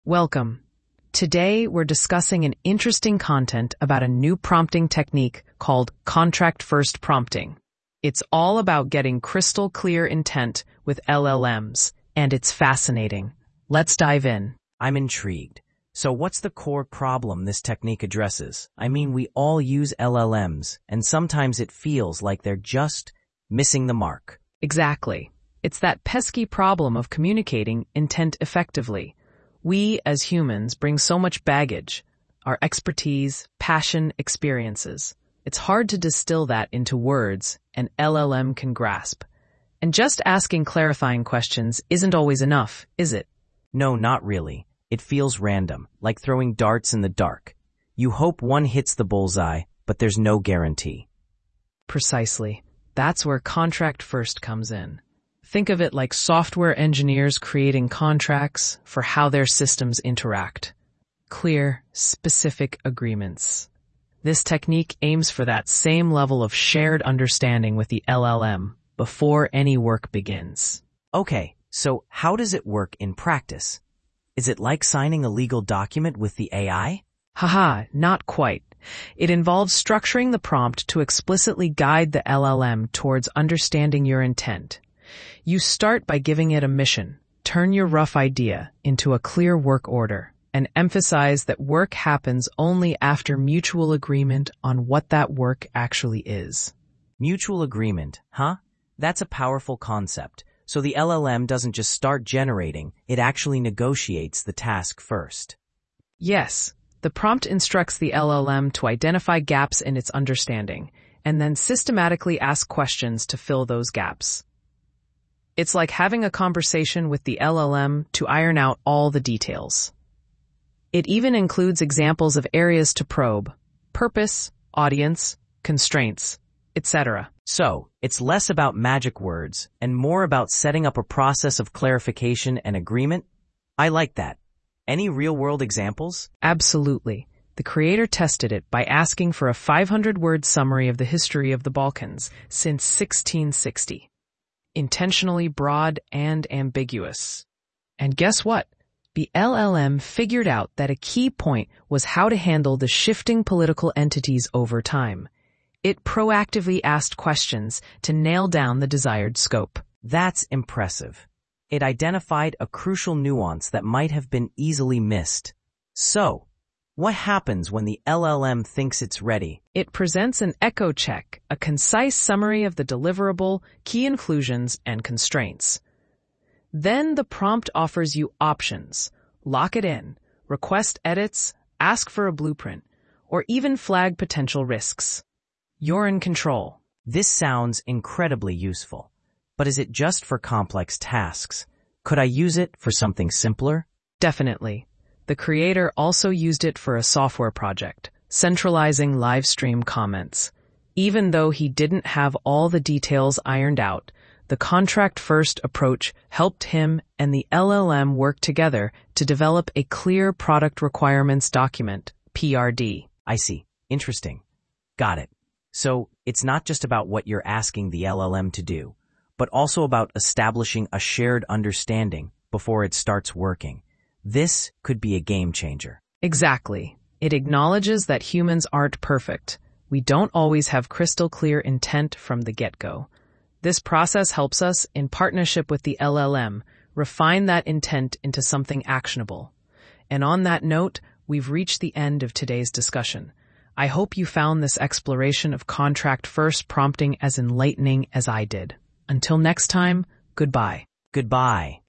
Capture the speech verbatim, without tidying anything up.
Welcome. Today, we're discussing an interesting content about a new prompting technique called contract first prompting. It's all about getting crystal clear intent with L L Ms, and it's fascinating. Let's dive in. I'm intrigued. So what's the core problem this technique addresses? I mean, we all use L L Ms, and sometimes it feels like they're just missing the mark. Exactly. It's that pesky problem of communicating intent effectively. We, as humans, bring so much baggage, our expertise, passion, experiences. It's hard to distill that into words an L L M can grasp. And just asking clarifying questions isn't always enough, is it? No, not really. It feels random, like throwing darts in the dark. You hope one hits the bullseye, but there's no guarantee. Precisely. That's where contract first comes in. Think of it like software engineers creating contracts for how their systems interact. Clear, specific agreements. This technique aims for that same level of shared understanding with the L L M before any work begins. Okay, so how does it work in practice? Is it like signing a legal document with the A I? Haha, not quite. It involves structuring the prompt to explicitly guide the L L M towards understanding your intent. You start by giving it a mission, turn your rough idea into a clear work order, and emphasize that work happens only after mutual agreement on what that work actually is. Mutual agreement, huh? That's a powerful concept. So the L L M doesn't just start generating, it actually negotiates the task first. Yes, the prompt instructs the L L M to identify gaps in its understanding, and then systematically ask questions to fill those gaps. It's like having a conversation with the L L M to iron out all the details. It even includes examples of areas to probe, purpose, audience, constraints, et cetera. So, it's less about magic words and more about setting up a process of clarification and agreement? I like that. Any real-world examples? Absolutely. The creator tested it by asking for a five hundred word summary of the history of the Balkans since sixteen sixty. Intentionally broad and ambiguous. And guess what? The L L M figured out that a key point was how to handle the shifting political entities over time. It proactively asked questions to nail down the desired scope. That's impressive. It identified a crucial nuance that might have been easily missed. So, what happens when the L L M thinks it's ready? It presents an echo check, a concise summary of the deliverable, key inclusions, and constraints. Then the prompt offers you options. Lock it in, request edits, ask for a blueprint, or even flag potential risks. You're in control. This sounds incredibly useful. But is it just for complex tasks? Could I use it for something simpler? Definitely. The creator also used it for a software project, centralizing live stream comments. Even though he didn't have all the details ironed out, the contract-first approach helped him and the L L M work together to develop a clear product requirements document, P R D. I see. Interesting. Got it. So, it's not just about what you're asking the L L M to do, but also about establishing a shared understanding before it starts working. This could be a game changer. Exactly. It acknowledges that humans aren't perfect. We don't always have crystal clear intent from the get-go. This process helps us, in partnership with the L L M, refine that intent into something actionable. And on that note, we've reached the end of today's discussion. I hope you found this exploration of contract-first prompting as enlightening as I did. Until next time, goodbye. Goodbye.